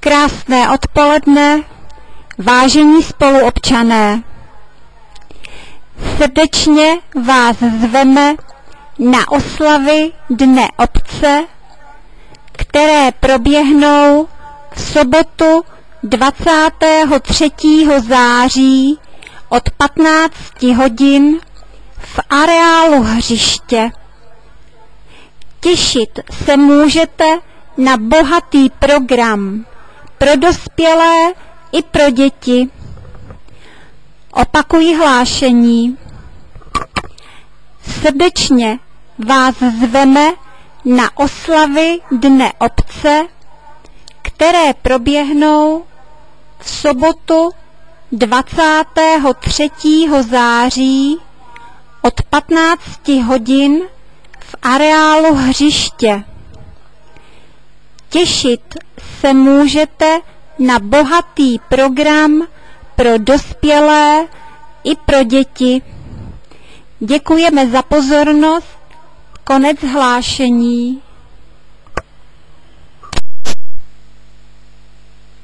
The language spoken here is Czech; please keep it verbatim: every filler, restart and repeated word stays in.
Krásné odpoledne, vážení spoluobčané. Srdečně vás zveme na oslavy Dne obce, které proběhnou v sobotu dvacátého třetího září od patnácti hodin v areálu hřiště. Těšit se můžete na bohatý program pro dospělé i pro děti. Opakuji hlášení. Srdečně vás zveme na oslavy Dne obce, které proběhnou v sobotu dvacátého třetího září od patnácti hodin v areálu hřiště. Těšit se můžete na bohatý program pro dospělé i pro děti. Děkujeme za pozornost. Konec hlášení.